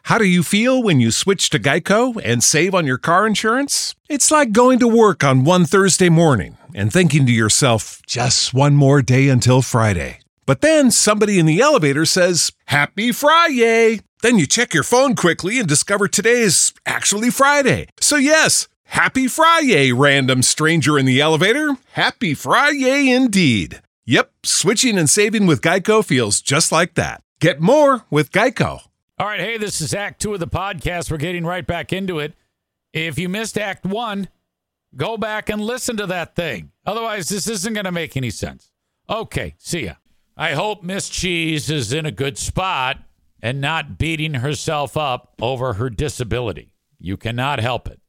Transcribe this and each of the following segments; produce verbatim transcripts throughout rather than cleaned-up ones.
How do you feel when you switch to Geico and save on your car insurance? It's like going to work on one Thursday morning and thinking to yourself, just one more day until Friday. But then somebody in the elevator says, Happy Friday! Then you check your phone quickly and discover today is actually Friday. So yes, Happy Friday, random stranger in the elevator. Happy Friday indeed. Yep, switching and saving with Geico feels just like that. Get more with Geico. All right, hey, this is Act Two of the podcast. We're getting right back into it. If you missed Act One, go back and listen to that thing. Otherwise, this isn't going to make any sense. Okay, see ya. I hope Miss Cheese is in a good spot and not beating herself up over her disability. You cannot help it.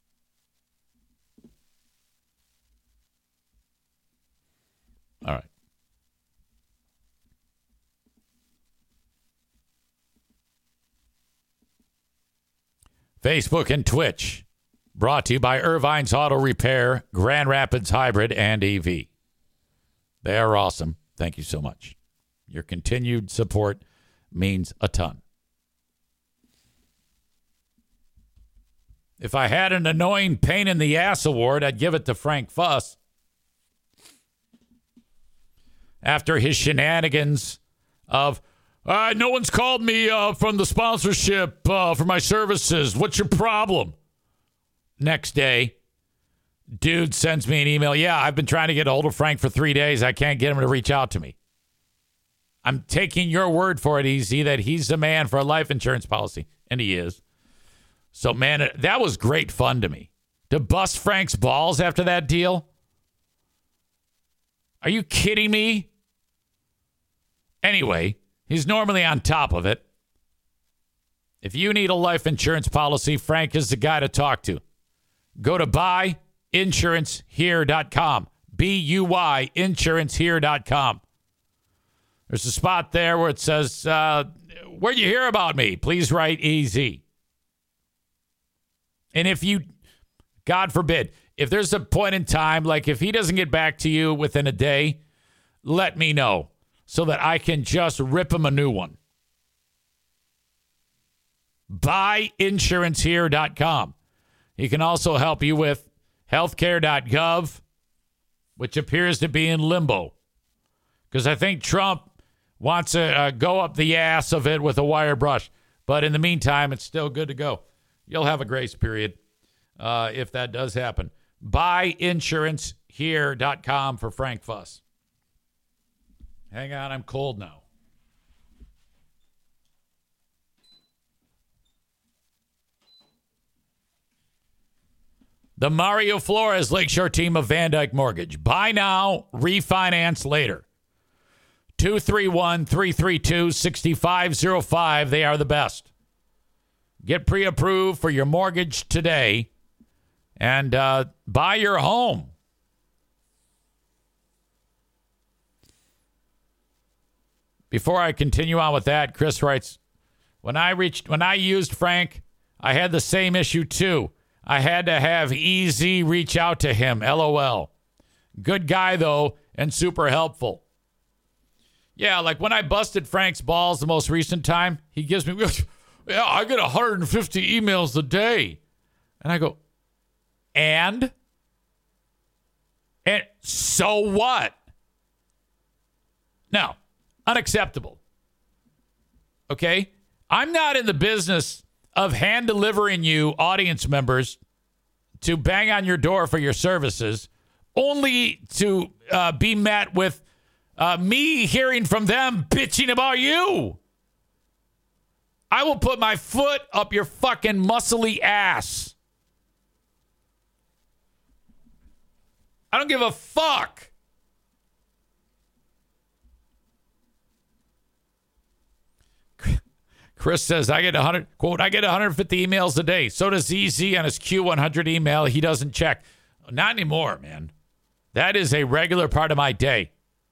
All right. Facebook and Twitch, brought to you by Irvine's Auto Repair, Grand Rapids Hybrid, and E V. They are awesome. Thank you so much. Your continued support means a ton. If I had an annoying pain in the ass award, I'd give it to Frank Fuss. After his shenanigans of, Uh, no one's called me uh, from the sponsorship uh, for my services. What's your problem? Next day, dude sends me an email. Yeah, I've been trying to get a hold of Frank for three days. I can't get him to reach out to me. I'm taking your word for it, E Z, that he's the man for a life insurance policy. And he is. So, man, that was great fun to me. To bust Frank's balls after that deal? Are you kidding me? Anyway, he's normally on top of it. If you need a life insurance policy, Frank is the guy to talk to. Go to buy insurance here dot com. B U Y insurance here dot com. There's a spot there where it says, uh, where'd you hear about me? Please write E Z. And if you, God forbid, if there's a point in time, like if he doesn't get back to you within a day, let me know, so that I can just rip him a new one. buy insurance here dot com. He can also help you with healthcare dot gov, which appears to be in limbo. Because I think Trump wants to uh, go up the ass of it with a wire brush. But in the meantime, it's still good to go. You'll have a grace period uh, if that does happen. buy insurance here dot com for Frank Fuss. Hang on, I'm cold now. The Mario Flores Lakeshore team of Van Dyke Mortgage. Buy now, refinance later. two three one, three three two, six five zero five. They are the best. Get pre-approved for your mortgage today and uh, buy your home. Before I continue on with that, Chris writes, when I reached, when I used Frank, I had the same issue too. I had to have E Z reach out to him. LOL. Good guy though, and super helpful. Yeah, like when I busted Frank's balls the most recent time, he gives me, yeah, I get one hundred fifty emails a day. And I go, and? And so what? Now, unacceptable. Okay? I'm not in the business of hand delivering you audience members to bang on your door for your services, only to uh, be met with uh, me hearing from them bitching about you. I will put my foot up your fucking muscly ass. I don't give a fuck. Chris says, I get one hundred, quote, I get one hundred fifty emails a day. So does E Z on his Q one hundred email. He doesn't check. Not anymore, man. That is a regular part of my day.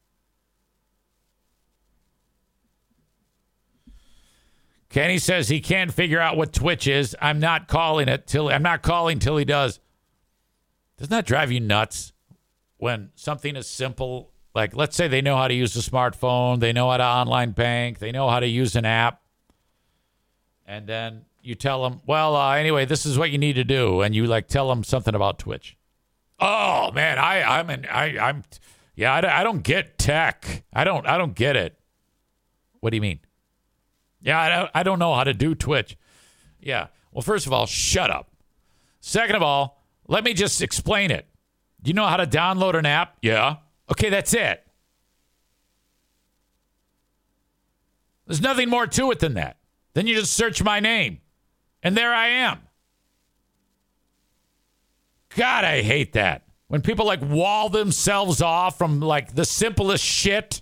Kenny says he can't figure out what Twitch is. I'm not calling it till I'm not calling till he does. Doesn't that drive you nuts when something is simple? Like, let's say they know how to use a smartphone. They know how to online bank. They know how to use an app. And then you tell them, well, uh, anyway, this is what you need to do. And you like tell them something about Twitch. Oh man, I, I'm in, I, I'm, yeah, I, I don't get tech. I don't, I don't get it. What do you mean? Yeah, I don't, I don't know how to do Twitch. Yeah. Well, first of all, shut up. Second of all, let me just explain it. Do you know how to download an app? Yeah. Okay, that's it. There's nothing more to it than that. Then you just search my name. And there I am. God, I hate that. When people like wall themselves off from like the simplest shit.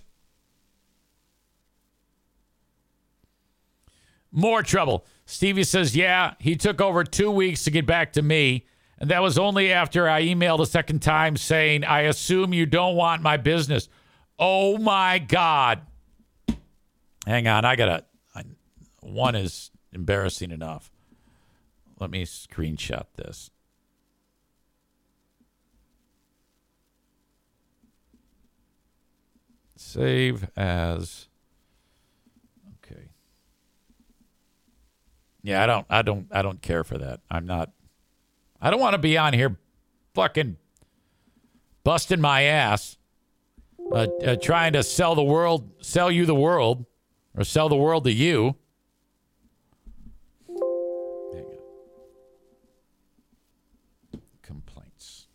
More trouble. Stevie says, yeah, he took over two weeks to get back to me. And that was only after I emailed a second time saying, I assume you don't want my business. Oh, my God. Hang on. I got to. One is embarrassing enough. Let me screenshot this. Save as. Okay. Yeah, I don't I don't I don't care for that. I'm not I don't want to be on here fucking busting my ass uh, uh, trying to sell the world, sell you the world or sell the world to you. Hang on. Complaints.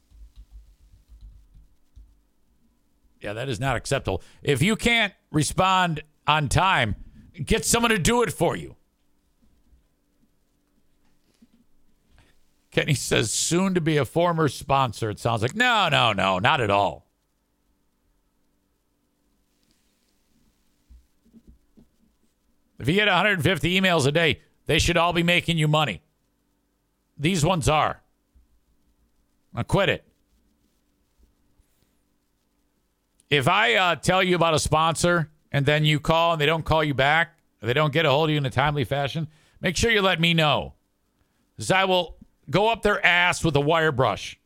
Yeah, that is not acceptable. If you can't respond on time, get someone to do it for you. Kenny says, soon to be a former sponsor. It sounds like, no, no, no, not at all. If you get one hundred fifty emails a day, they should all be making you money. These ones are. Now quit it. If I uh, tell you about a sponsor and then you call and they don't call you back, or they don't get a hold of you in a timely fashion, make sure you let me know. Because I will go up their ass with a wire brush.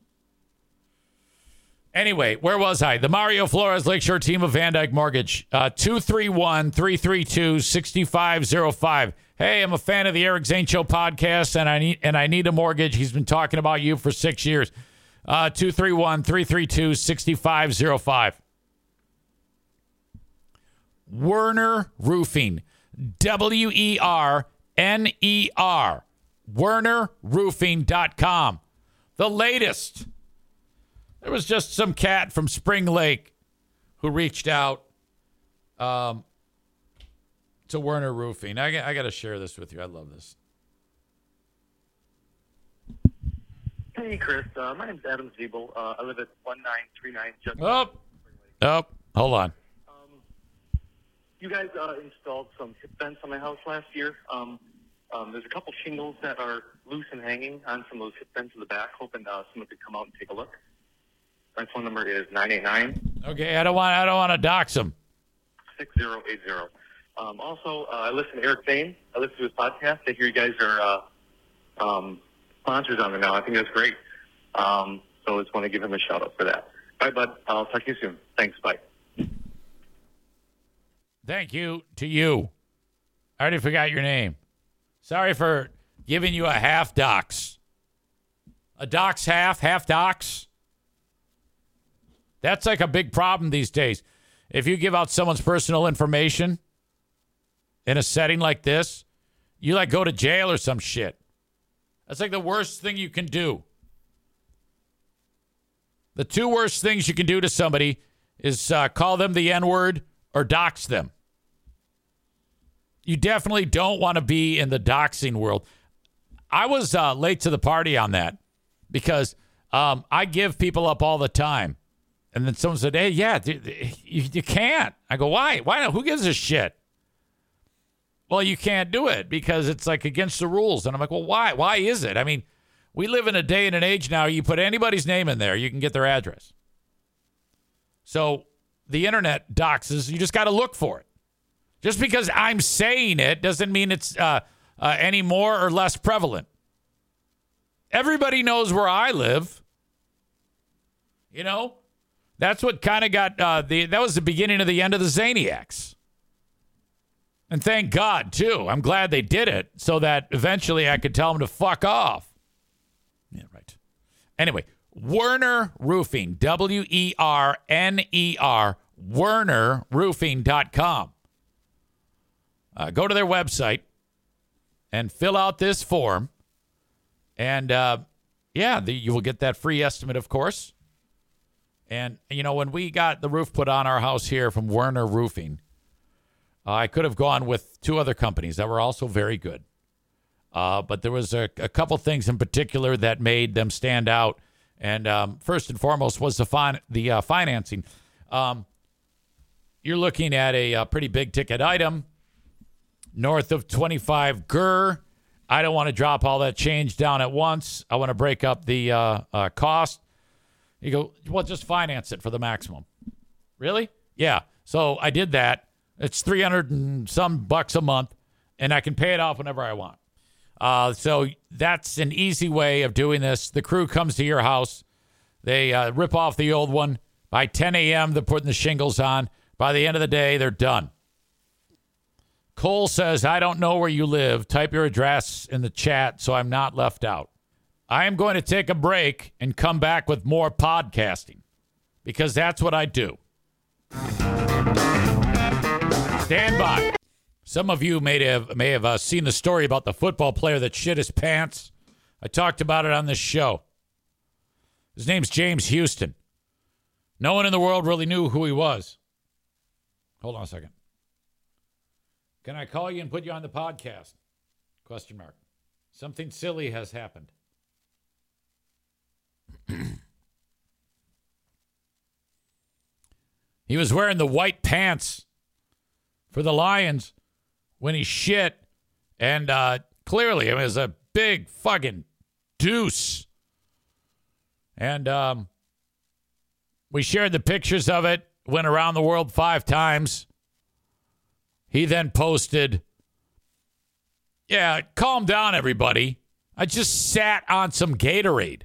Anyway, where was I? The Mario Flores Lakeshore team of Van Dyke Mortgage. Uh, two three one, three three two, six five zero five. Hey, I'm a fan of the Eric Zane Show podcast, and I need and I need a mortgage. He's been talking about you for six years. Uh, two three one, three three two, six five zero five. Werner Roofing. W E R N E R. Werner Roofing dot com. The latest. There was just some cat from Spring Lake who reached out um, to Werner Roofing. I, I got to share this with you. I love this. Hey, Chris. Uh, my name's Adam Ziebel. Uh, I live at one nine three nine Just Oh, oh, hold on. Um, you guys uh, installed some hip vents on my house last year. Um, um, there's a couple shingles that are loose and hanging on some of those hip vents in the back, hoping uh, someone could come out and take a look. My phone number is nine eight nine. Okay, I don't want I don't want to dox him. six zero eight zero. Um, also, uh, I listen to Eric Zane. I listen to his podcast. I hear you guys are uh, um, sponsors on it now. I think that's great. Um, so I just want to give him a shout out for that. All right, bud. I'll talk to you soon. Thanks. Bye. Thank you to you. I already forgot your name. Sorry for giving you a half dox. A dox half, half dox. That's like a big problem these days. If you give out someone's personal information in a setting like this, you like go to jail or some shit. That's like the worst thing you can do. The two worst things you can do to somebody is uh, call them the N-word or dox them. You definitely don't want to be in the doxing world. I was uh, late to the party on that because um, I give people up all the time. And then someone said, hey, yeah, dude, you, you can't. I go, why? Why not? Who gives a shit? Well, you can't do it because it's like against the rules. And I'm like, well, why? Why is it? I mean, we live in a day and an age now. You put anybody's name in there, you can get their address. So the internet doxes, you just got to look for it. Just because I'm saying it doesn't mean it's uh, uh, any more or less prevalent. Everybody knows where I live. You know? That's what kind of got uh, the. That was the beginning of the end of the Zaniacs. And thank God, too. I'm glad they did it so that eventually I could tell them to fuck off. Yeah, right. Anyway, Werner Roofing, W E R N E R, werner roofing dot com. Uh, go to their website and fill out this form. And, uh, yeah, the, you will get that free estimate, of course. And, you know, when we got the roof put on our house here from Werner Roofing, uh, I could have gone with two other companies that were also very good. Uh, but there was a, a couple things in particular that made them stand out. And um, first and foremost was the, fin- the uh, financing. Um, you're looking at a, a pretty big ticket item, north of twenty-five G R. I don't want to drop all that change down at once. I want to break up the uh, uh, cost. You go, well, just finance it for the maximum. Really? Yeah. So I did that. It's three hundred and some bucks a month, and I can pay it off whenever I want. Uh, so that's an easy way of doing this. The crew comes to your house. They uh, rip off the old one. By ten a.m., they're putting the shingles on. By the end of the day, they're done. Cole says, I don't know where you live. Type your address in the chat so I'm not left out. I am going to take a break and come back with more podcasting because that's what I do. Stand by. Some of you may have may have uh, seen the story about the football player that shit his pants. I talked about it on this show. His name's James Houston. No one in the world really knew who he was. Hold on a second. Can I call you and put you on the podcast? Question mark. Something silly has happened. He was wearing the white pants for the Lions when he shit. And uh, clearly, it was a big fucking deuce. And um, we shared the pictures of it. Went around the world five times. He then posted, yeah, calm down, everybody. I just sat on some Gatorade.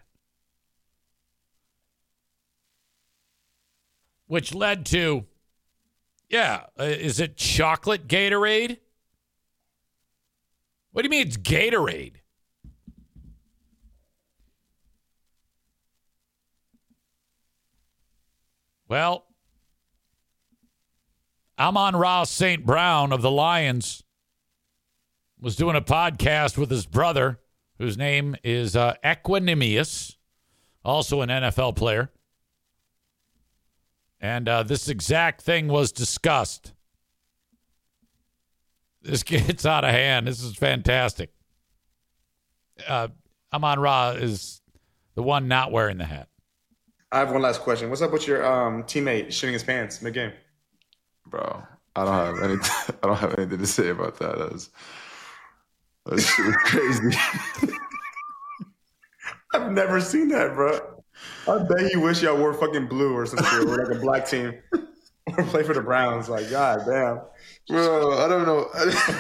Which led to, yeah, uh, is it chocolate Gatorade? What do you mean it's Gatorade? Well, Amon-Ra Saint Brown of the Lions was doing a podcast with his brother, whose name is uh, Equanimous, also an N F L player. And uh, this exact thing was discussed. This gets out of hand. This is fantastic. Uh, Amon-Ra is the one not wearing the hat. I have one last question. What's up with your um, teammate shitting his pants mid-game? Bro, I don't have anything. I don't have anything to say about that. That's that's crazy. I've never seen that, bro. I bet you wish y'all wore fucking blue or some shit, or like a black team, or play for the Browns. Like, god damn, bro. I don't know.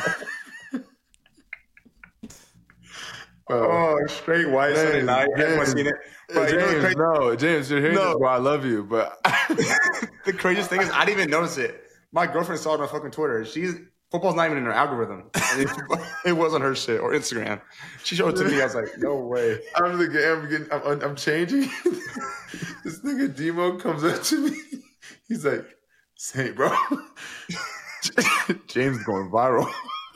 oh, straight white Sunday night. Everyone's seen it. But James, you know crazy- no, James, you're hearing No. this, bro. I love you, but the craziest thing is I didn't even notice it. My girlfriend saw it on fucking Twitter. She's football's not even in her algorithm. It, it wasn't her shit or Instagram. She showed it to me. I was like, no way. I'm the I'm getting, I'm, I'm changing. This nigga Demo comes up to me. He's like, "Say, bro, James is going viral."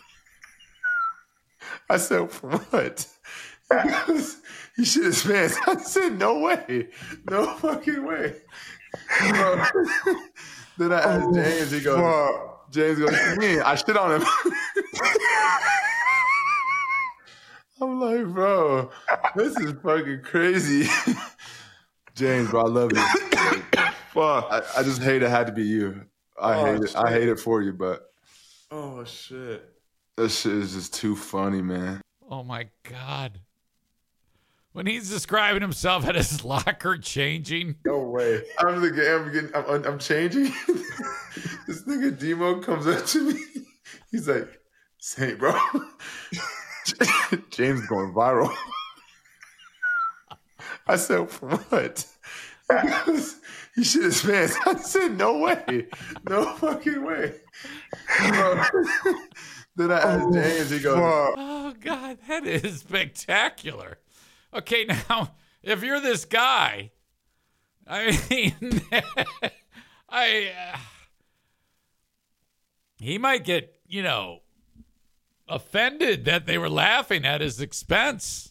I said, "For what?" He goes, "He shit his pants." I said, "No way, no fucking way." Bro. Then I asked James. He goes, Fuck. "James goes, what do you mean? I shit on him." I'm like, bro, this is fucking crazy. James, bro, I love you. Fuck. I, I just hate it had to be you. I Oh, hate it. shit. I hate it for you, but Oh shit. that shit is just too funny, man. Oh, my God. When he's describing himself at his locker changing. No way. I'm the I'm getting I'm, I'm changing. This nigga Demo comes up to me. He's like, "Say, bro, James is going viral." I said, "For what?" He goes, "He shit his pants." I said, "No way, no fucking way." Bro. Then I asked James, he goes, Fuck. Oh, God, that is spectacular. Okay, now, if you're this guy, I mean, I, uh, he might get, you know, offended that they were laughing at his expense.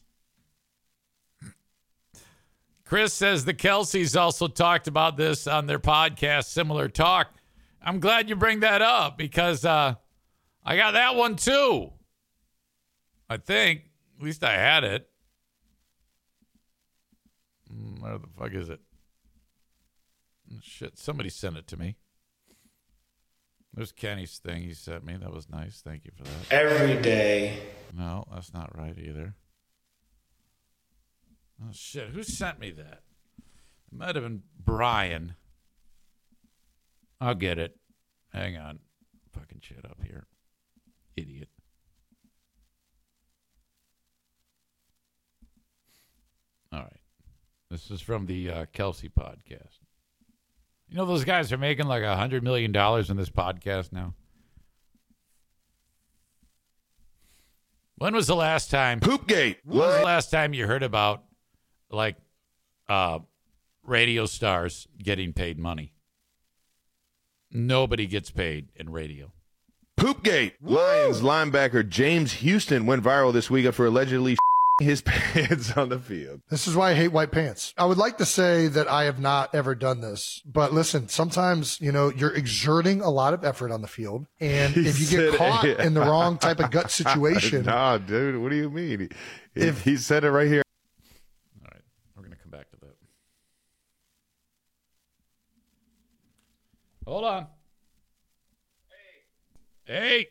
Chris says the Kelceys also talked about this on their podcast, Similar Talk. I'm glad you bring that up because uh, I got that one too. I think. At least I had it. Where the fuck is it? Shit, somebody sent it to me. There's Kenny's thing he sent me. That was nice. Thank you for that. Every day. No, that's not right either. Oh, shit. Who sent me that? It might have been Brian. I'll get it. Hang on. Fucking shit up here. Idiot. All right. This is from the uh, Kelce podcast. You know those guys are making like a hundred million dollars in this podcast now? When was the last time? Poopgate. When was the last time you heard about like uh, radio stars getting paid money? Nobody gets paid in radio. Poopgate. Lions linebacker James Houston went viral this week for allegedly his pants on the field. This is why I hate white pants. I would like to say that I have not ever done this, but listen, sometimes, you know, you're exerting a lot of effort on the field, and He if you get said- caught in the wrong type of gut situation, Nah, dude, what do you mean? He, If- he said it right here. All right, we're gonna come back to that. Hold on. Hey. Hey.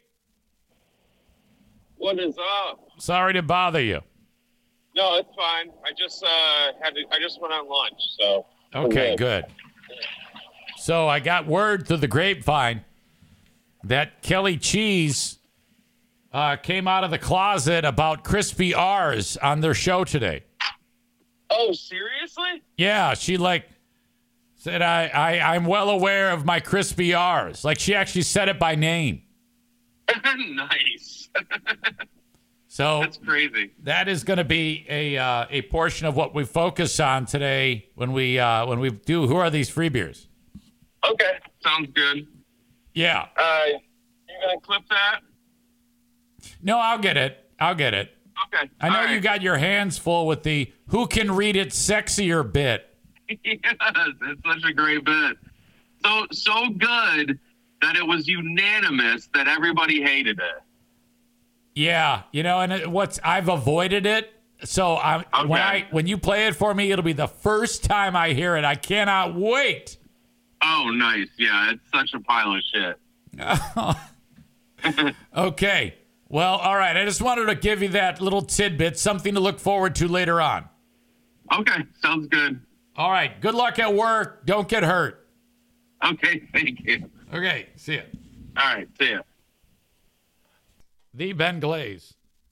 What is up? Sorry to bother you. No, it's fine. I just uh had to. I just went on lunch, so. Okay, I'm good. So I got word through the grapevine that Kelly Cheese uh, came out of the closet about crispy R's on their show today. Oh, seriously? Yeah, she like said I, I I'm well aware of my crispy R's. Like she actually said it by name. Nice. So That's crazy. that is going to be a uh, a portion of what we focus on today when we uh, when we do Who Are These Free Beers? Okay, sounds good. Yeah. Uh, you gonna clip that? No, I'll get it. I'll get it. Okay. I know all you right. got your hands full with the who can read it sexier bit. Yes, it's such a great bit. So so good that it was unanimous that everybody hated it. Yeah, you know, and it, what's I've avoided it. So I Okay. when I when you play it for me, it'll be the first time I hear it. I cannot wait. Oh, nice. Yeah, it's such a pile of shit. Okay. Well, all right. I just wanted to give you that little tidbit, something to look forward to later on. Okay, sounds good. All right. Good luck at work. Don't get hurt. Okay, thank you. Okay. See ya. All right, see ya. The Ben Glaze.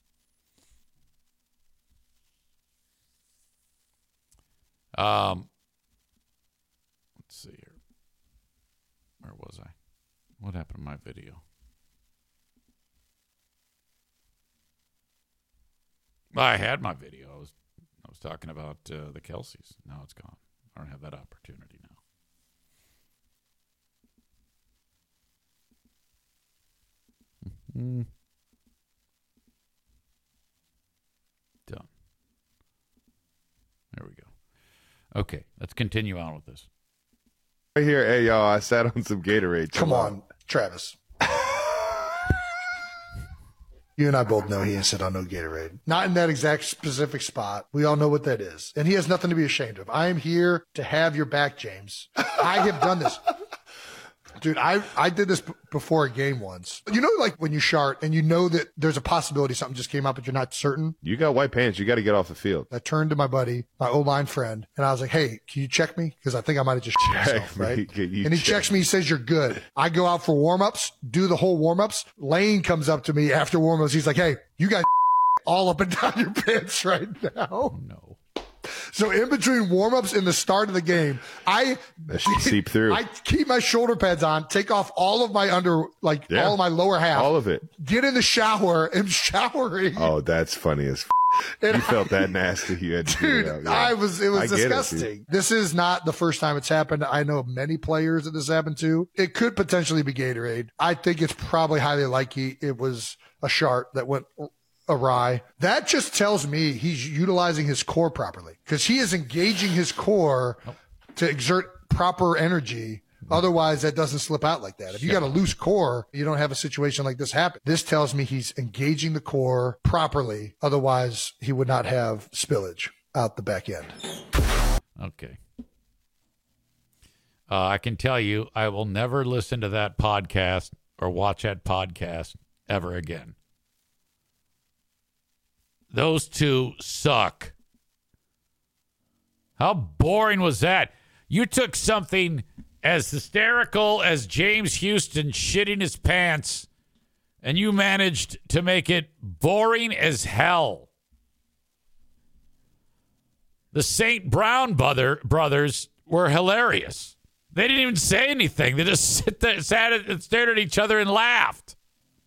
Um, let's see here. Where was I? What happened to my video? Well, I had my video. I was, I was talking about uh, the Kelceys. Now it's gone. I don't have that opportunity now. Mm-hmm. Done. There we go. Okay, let's continue on with this. Right here, hey, y'all, I sat on some Gatorade. come on, Travis. You and I both know he ain't sit on no Gatorade. Not in that exact specific spot. We all know what that is. And he has nothing to be ashamed of. I am here to have your back, James. I have done this. Dude, I, I did this b- before a game once. You know, like when you shart and you know that there's a possibility something just came up, but you're not certain. You got white pants. You got to get off the field. I turned to my buddy, my O-line friend, and I was like, hey, can you check me? Because I think I might have just shit myself, me. right? Can you And he check checks me. He says, you're good. I go out for warm-ups, do the whole warm-ups. Lane comes up to me after warm-ups. He's like, hey, you got all up and down your pants right now. No. So in between warm-ups and the start of the game, I That should seep through. I keep my shoulder pads on, take off all of my under, like Yeah. all of my lower half, All of it. get in the shower and showering. Oh, that's funny as f- And You felt that nasty. You had to Dude, get it out. Yeah. I was, it was I get it, disgusting. dude. This is not the first time it's happened. I know of many players that this happened to. It could potentially be Gatorade. I think it's probably highly likely it was a shark that went awry. That just tells me he's utilizing his core properly because he is engaging his core to exert proper energy. Otherwise, that doesn't slip out like that. If you got a loose core, you don't have a situation like this happen. This tells me he's engaging the core properly. Otherwise, he would not have spillage out the back end. Okay. Uh, I can tell you, I will never listen to that podcast or watch that podcast ever again. Those two suck. How boring was that? You took something as hysterical as James Houston shitting his pants, and you managed to make it boring as hell. The Saint Brown brother, brothers were hilarious. They didn't even say anything. They just sit there, sat and stared at each other and laughed.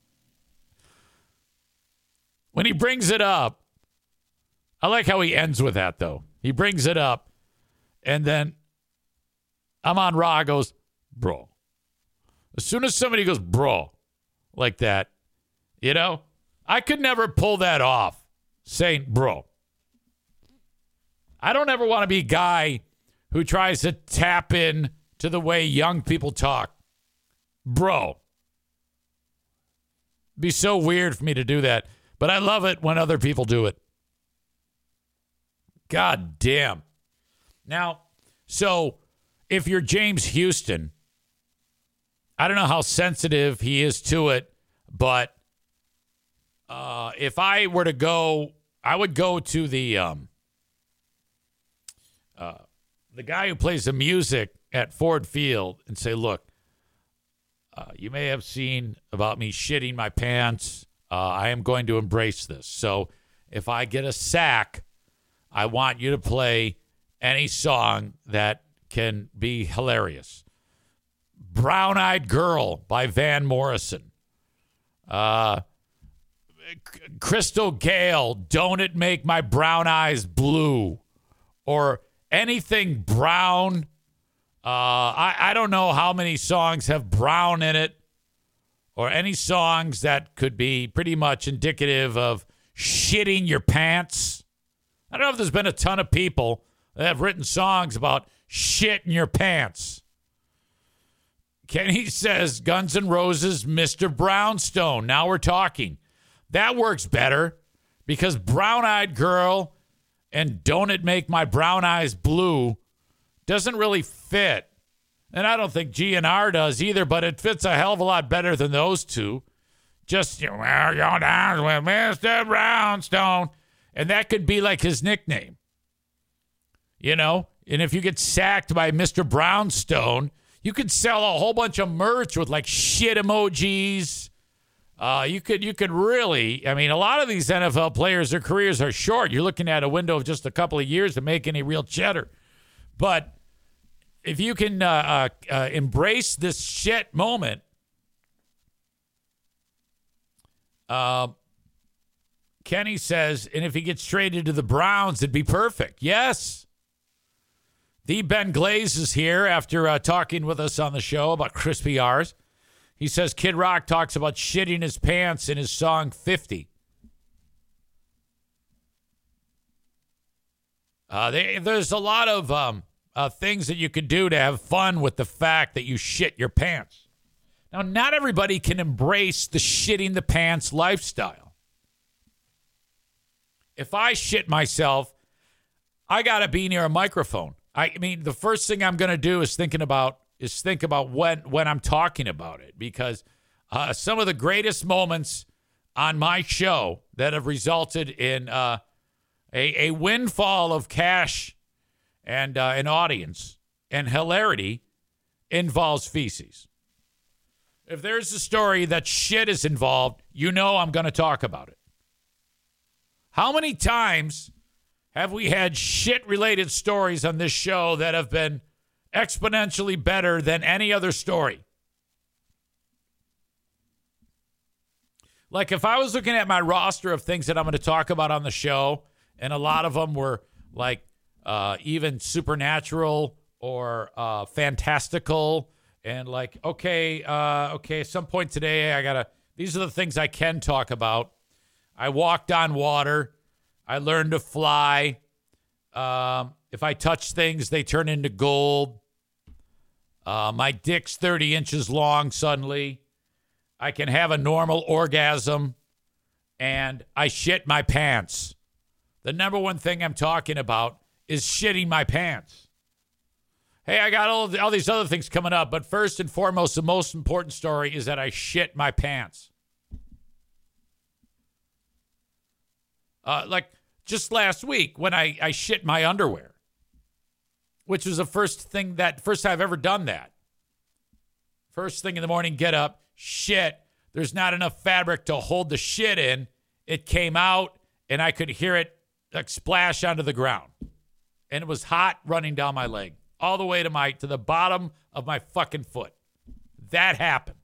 When he brings it up, I like how he ends with that, though. He brings it up, and then Amon Ra goes, bro. As soon as somebody goes, bro, like that, you know, I could never pull that off, saying, bro. I don't ever want to be a guy who tries to tap in to the way young people talk. Bro. It'd be so weird for me to do that, but I love it when other people do it. God damn. Now, so if you're James Houston, I don't know how sensitive he is to it, but uh, if I were to go, I would go to the um, uh, the guy who plays the music at Ford Field and say, look, uh, you may have seen about me shitting my pants. Uh, I am going to embrace this. So if I get a sack, I want you to play any song that can be hilarious. Brown Eyed Girl by Van Morrison. Uh, Crystal Gale, Don't It Make My Brown Eyes Blue. Or anything brown. Uh, I, I don't know how many songs have brown in it. Or any songs that could be pretty much indicative of shitting your pants. I don't know if there's been a ton of people that have written songs about shit in your pants. Kenny says Guns N' Roses, Mister Brownstone. Now we're talking. That works better because Brown Eyed Girl and Don't It Make My Brown Eyes Blue doesn't really fit. And I don't think G N R does either, but it fits a hell of a lot better than those two. Just, you know, well, you're down with Mister Brownstone. And that could be like his nickname. You know? And if you get sacked by Mister Brownstone, you could sell a whole bunch of merch with like shit emojis. Uh, you could you could really, I mean, a lot of these N F L players, their careers are short. You're looking at a window of just a couple of years to make any real cheddar. But if you can uh, uh, uh, embrace this shit moment, uh, Kenny says, and if he gets traded to the Browns, it'd be perfect. Yes. The Ben Glaze is here after uh, talking with us on the show about Crispy R's. He says Kid Rock talks about shitting his pants in his song fifty. Uh, they, there's a lot of um, uh, things that you could do to have fun with the fact that you shit your pants. Now, not everybody can embrace the shitting the pants lifestyle. If I shit myself, I got to be near a microphone. I mean, the first thing I'm going to do is thinking about is think about when when I'm talking about it, because uh, some of the greatest moments on my show that have resulted in uh, a a windfall of cash and uh, an audience and hilarity involves feces. If there's a story that shit is involved, you know I'm going to talk about it. How many times have we had shit-related stories on this show that have been exponentially better than any other story. Like if I was looking at my roster of things that I'm going to talk about on the show, and a lot of them were like uh, even supernatural or uh, fantastical, and like, okay, uh, okay, at some point today, I got to, these are the things I can talk about. I walked on water. I learned to fly. Um, if I touch things, they turn into gold. Uh, my dick's thirty inches long suddenly. I can have a normal orgasm. And I shit my pants. The number one thing I'm talking about is shitting my pants. Hey, I got all, all these other things coming up. But first and foremost, the most important story is that I shit my pants. Uh, like just last week when I, I shit my underwear, which was the first thing that first time I've ever done that. First thing in the morning, get up, shit. There's not enough fabric to hold the shit in. It came out and I could hear it like splash onto the ground. And it was hot running down my leg all the way to my to the bottom of my fucking foot. That happened.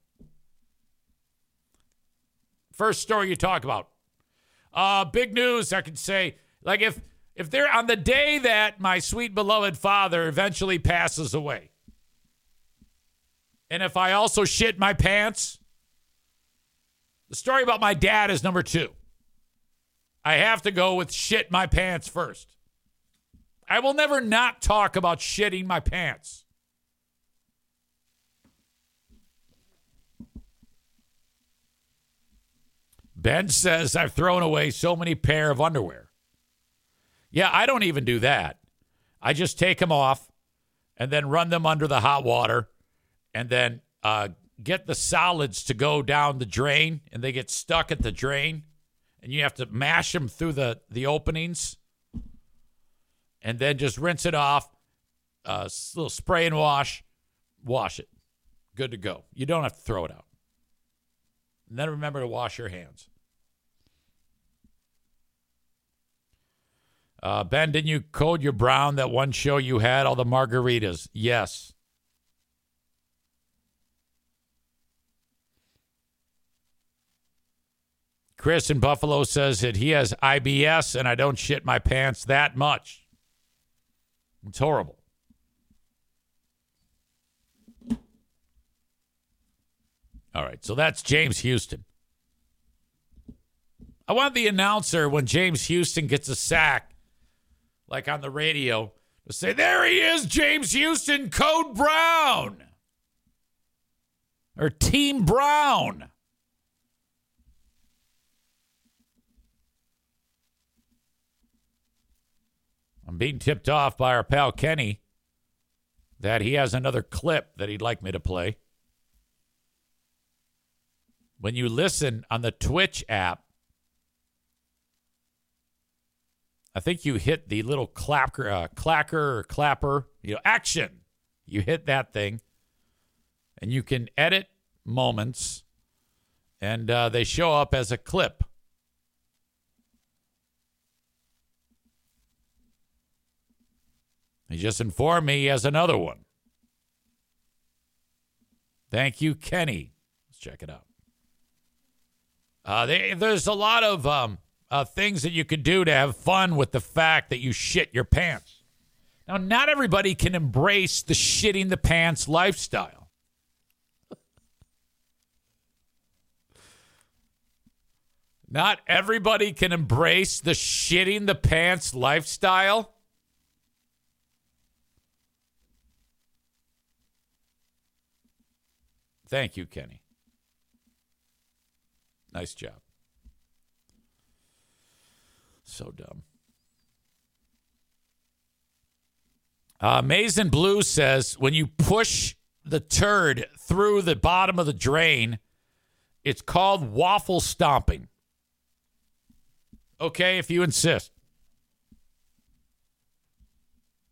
First story you talk about. Uh, big news, I could say. Like if if they're on the day that my sweet beloved father eventually passes away, and if I also shit my pants, the story about my dad is number two. I have to go with shit my pants first. I will never not talk about shitting my pants. Ben says, I've thrown away so many pair of underwear. Yeah, I don't even do that. I just take them off and then run them under the hot water and then uh, get the solids to go down the drain, and they get stuck at the drain, and you have to mash them through the, the openings and then just rinse it off, a uh, little spray and wash, wash it. Good to go. You don't have to throw it out. And then remember to wash your hands. Uh, Ben, didn't you code your brown that one show you had all the margaritas? Yes. Chris in Buffalo says that he has I B S and I don't shit my pants that much. It's horrible. All right, so that's James Houston. I want the announcer, when James Houston gets a sack, like on the radio, to say, there he is, James Houston, code Brown. Or Team Brown. I'm being tipped off by our pal Kenny that he has another clip that he'd like me to play. When you listen on the Twitch app, I think you hit the little clacker, uh, clacker or clapper, you know, action. You hit that thing, and you can edit moments, and uh, they show up as a clip. He just informed me he has another one. Thank you, Kenny. Let's check it out. Uh, they, there's a lot of um, uh, things that you can do to have fun with the fact that you shit your pants. Now, not everybody can embrace the shitting the pants lifestyle. Not everybody can embrace the shitting the pants lifestyle. Thank you, Kenny. Nice job. So dumb. Uh, Mason Blue says, when you push the turd through the bottom of the drain, it's called waffle stomping. Okay, if you insist.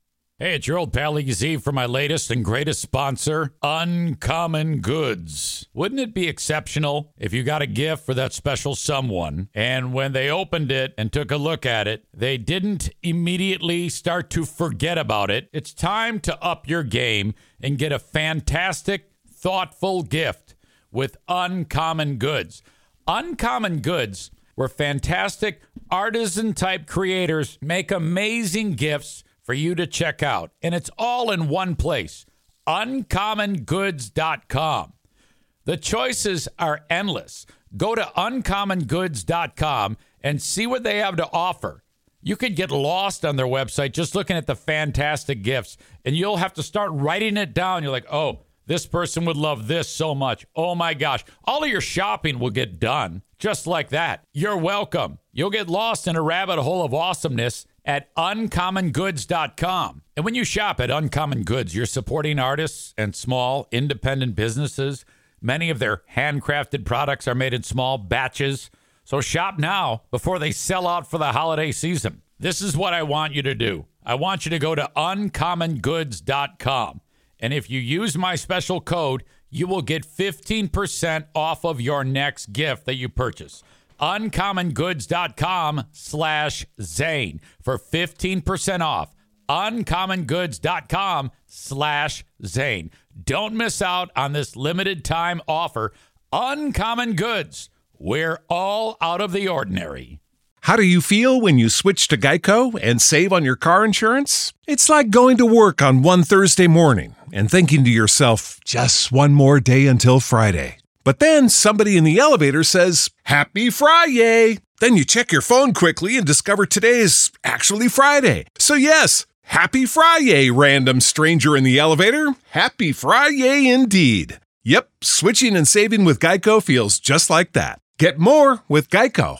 Hey, it's your old pal Easy for my latest and greatest sponsor, Uncommon Goods. Wouldn't it be exceptional if you got a gift for that special someone, and when they opened it and took a look at it, they didn't immediately start to forget about it? It's time to up your game and get a fantastic, thoughtful gift with Uncommon Goods. Uncommon Goods, where fantastic artisan-type creators make amazing gifts for you to check out. And it's all in one place, uncommon goods dot com. The choices are endless. Go to uncommon goods dot com and see what they have to offer. You could get lost on their website just looking at the fantastic gifts, and you'll have to start writing it down. You're like, oh, this person would love this so much. Oh, my gosh. All of your shopping will get done just like that. You're welcome. You'll get lost in a rabbit hole of awesomeness at uncommon goods dot com. And when you shop at Uncommon Goods, you're supporting artists and small independent businesses. Many of their handcrafted products are made in small batches. So shop now before they sell out for the holiday season. This is what I want you to do. I want you to go to uncommon goods dot com. And if you use my special code, you will get fifteen percent off of your next gift that you purchase. uncommon goods dot com slash Zane for fifteen percent off. uncommon goods dot com slash Zane. Don't miss out on this limited time offer. Uncommon Goods. We're all out of the ordinary. How do you feel when you switch to Geico and save on your car insurance? It's like going to work on one Thursday morning and thinking to yourself, just one more day until Friday. But then somebody in the elevator says, Happy Friday! Then you check your phone quickly and discover today is actually Friday. So yes, Happy Friday, random stranger in the elevator. Happy Friday indeed. Yep, switching and saving with Geico feels just like that. Get more with Geico.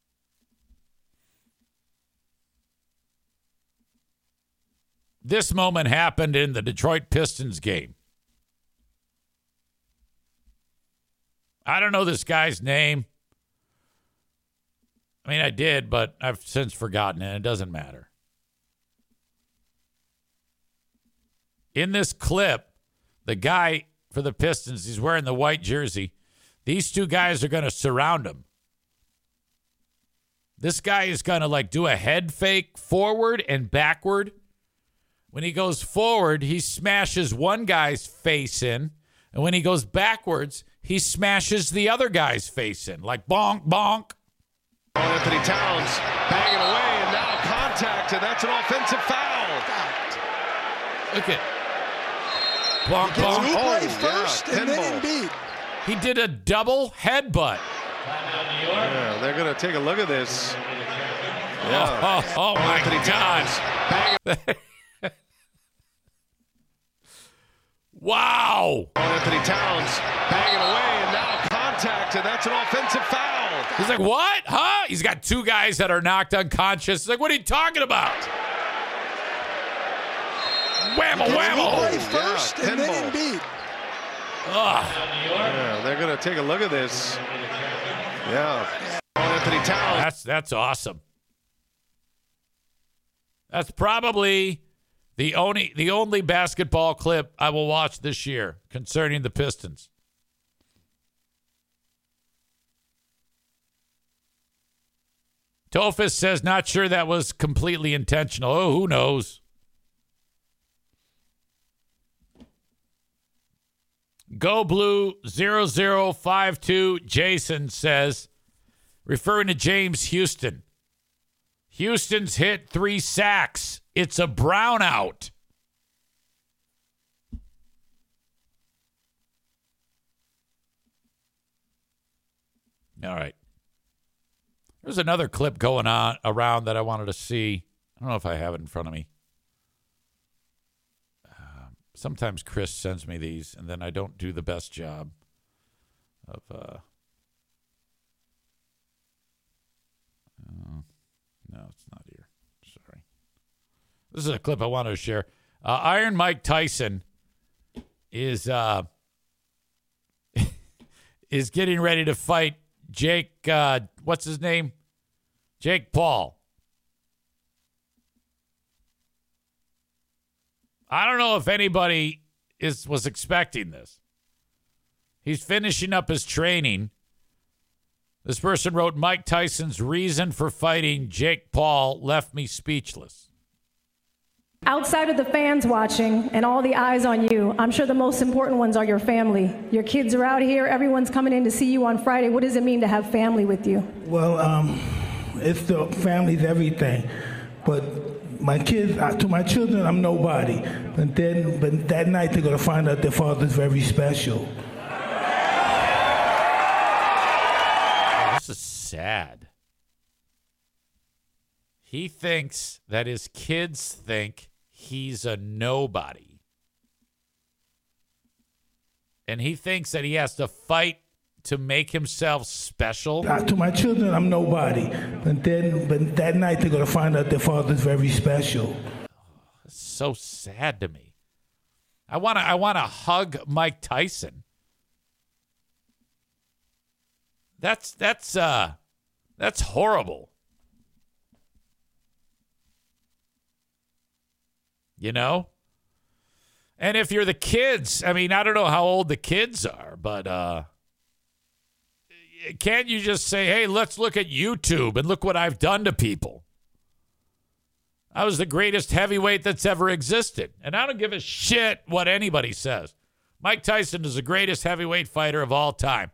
This moment happened in the Detroit Pistons game. I don't know this guy's name. I mean, I did, but I've since forgotten it. It doesn't matter. In this clip, the guy for the Pistons, he's wearing the white jersey. These two guys are going to surround him. This guy is going to like do a head fake forward and backward. When he goes forward, he smashes one guy's face in. And when he goes backwards, he smashes the other guy's face in. Like bonk, bonk. Anthony Towns banging away, and now contact, and that's an offensive foul. Look at bonk, bonk. Who Oh, played first, yeah, and then Embiid. He did a double headbutt. Yeah, they're going to take a look at this. Yeah. Oh, oh, oh my Anthony God. Towns. Wow. Anthony Towns banging away, and now contact, and that's an offensive foul. He's like, what? Huh? He's got two guys that are knocked unconscious. He's like, what are you talking about? Whammo, whammo. Who played first, yeah, and then Embiid. Yeah, they're going to take a look at this. Yeah. Anthony Towns. That's that's awesome. That's probably the only the only basketball clip I will watch this year concerning the Pistons. Tophus says not sure that was completely intentional. Oh, who knows? Go Blue zero zero five two Jason says, referring to James Houston, Houston's hit three sacks. It's a brownout. All right. There's another clip going on around that I wanted to see. I don't know if I have it in front of me. Uh, sometimes Chris sends me these, and then I don't do the best job of... Uh, uh, no, it's not here. Sorry. This is a clip I wanted to share. Uh, Iron Mike Tyson is uh, is getting ready to fight Jake, uh, what's his name? Jake Paul. I don't know if anybody is was expecting this. He's finishing up his training. This person wrote, Mike Tyson's reason for fighting Jake Paul left me speechless. Outside of the fans watching and all the eyes on you, I'm sure the most important ones are your family. Your kids are out here. Everyone's coming in to see you on Friday. What does it mean to have family with you? Well, um, it's the family's everything. But my kids, to my children, I'm nobody. But then, but that night they're going to find out their father's very special. This is sad. He thinks that his kids think he's a nobody. And he thinks that he has to fight to make himself special. Uh, to my children, I'm nobody. But then, but that night they're going to find out their father's very special. Oh, it's so sad to me. I want to I want to hug Mike Tyson. That's that's uh that's horrible. You know? And if you're the kids, I mean, I don't know how old the kids are, but uh can't you just say, hey, let's look at YouTube and look what I've done to people? I was the greatest heavyweight that's ever existed. And I don't give a shit what anybody says. Mike Tyson is the greatest heavyweight fighter of all time.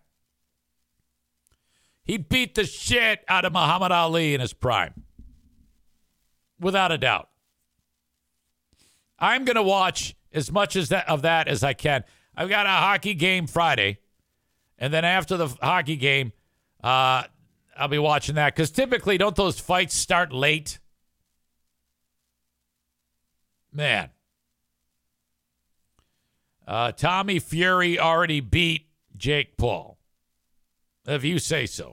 He beat the shit out of Muhammad Ali in his prime. Without a doubt. I'm going to watch as much as that of that as I can. I've got a hockey game Friday. And then after the hockey game, uh, I'll be watching that. Because typically, don't those fights start late? Man. Uh, Tommy Fury already beat Jake Paul. If you say so.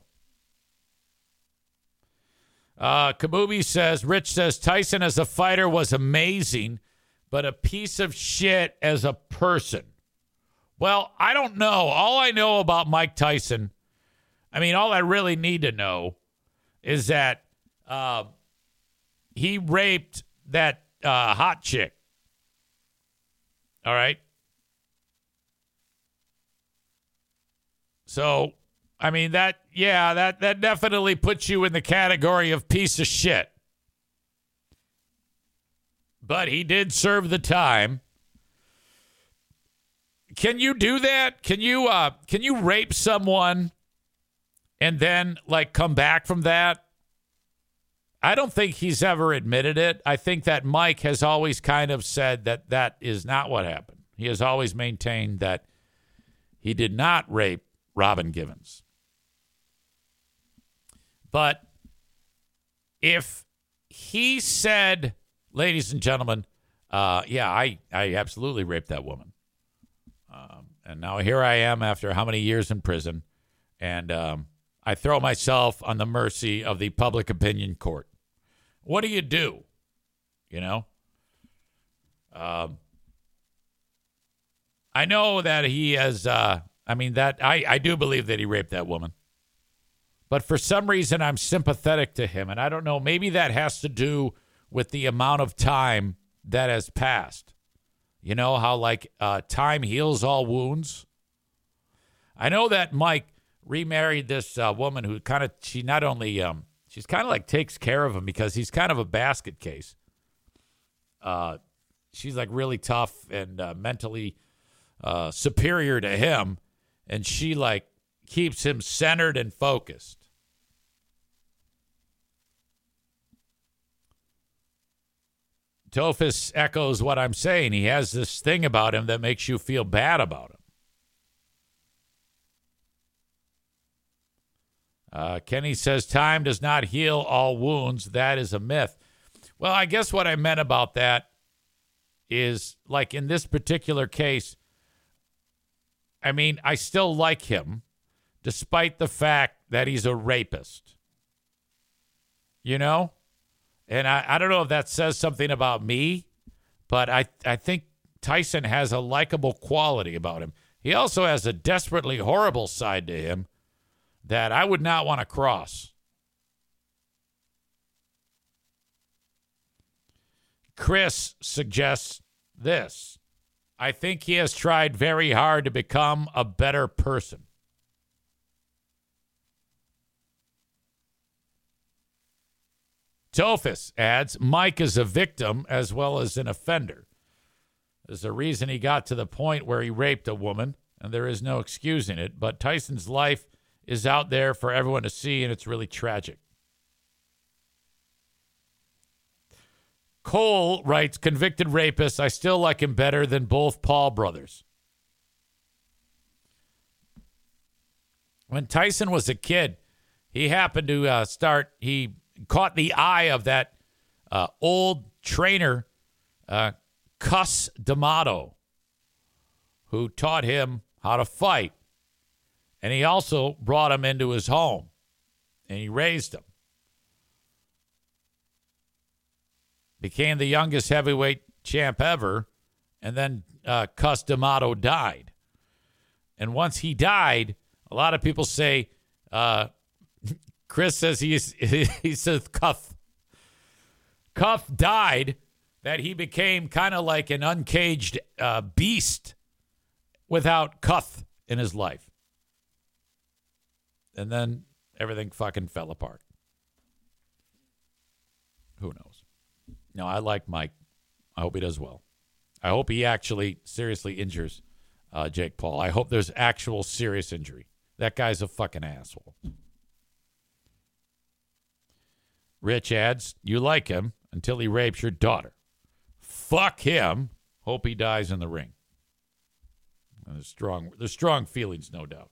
Uh, Kabubi says, Rich says, Tyson as a fighter was amazing, but a piece of shit as a person. Well, I don't know. All I know about Mike Tyson, I mean, all I really need to know is that uh, he raped that uh, hot chick. All right? So, I mean, that, yeah, that, that definitely puts you in the category of piece of shit. But he did serve the time. Can you do that? Can you uh can you rape someone and then like come back from that? I don't think he's ever admitted it. I think that Mike has always kind of said that that is not what happened. He has always maintained that he did not rape Robin Givens. But if he said, ladies and gentlemen, uh, yeah, I, I absolutely raped that woman. Um, and now here I am after how many years in prison, and um, I throw myself on the mercy of the public opinion court. What do you do? You know? Um, I know that he has, uh, I mean, that I, I do believe that he raped that woman. But for some reason, I'm sympathetic to him. And I don't know, maybe that has to do with the amount of time that has passed. You know how, like, uh, time heals all wounds? I know that Mike remarried this uh, woman who kind of, she not only, um, she's kind of like takes care of him because he's kind of a basket case. Uh, she's like really tough and uh, mentally uh, superior to him. And she like keeps him centered and focused. Tophus echoes what I'm saying. He has this thing about him that makes you feel bad about him. Uh, Kenny says, time does not heal all wounds. That is a myth. Well, I guess what I meant about that is, like in this particular case, I mean, I still like him, despite the fact that he's a rapist. You know? And I, I don't know if that says something about me, but I, I think Tyson has a likable quality about him. He also has a desperately horrible side to him that I would not want to cross. Chris suggests this. I think he has tried very hard to become a better person. Tophus adds, Mike is a victim as well as an offender. There's a reason he got to the point where he raped a woman, and there is no excusing it. But Tyson's life is out there for everyone to see, and it's really tragic. Cole writes, convicted rapist, I still like him better than both Paul brothers. When Tyson was a kid, he happened to uh, start, he caught the eye of that uh, old trainer, uh, Cus D'Amato, who taught him how to fight. And he also brought him into his home, and he raised him. Became the youngest heavyweight champ ever, and then uh, Cus D'Amato died. And once he died, a lot of people say, uh, Chris says he's, he says Cuff. Cuff died, that he became kind of like an uncaged uh, beast without Cuff in his life. And then everything fucking fell apart. Who knows? No, I like Mike. I hope he does well. I hope he actually seriously injures uh, Jake Paul. I hope there's actual serious injury. That guy's a fucking asshole. Rich adds, you like him until he rapes your daughter. Fuck him. Hope he dies in the ring. There's strong, there's strong feelings, no doubt.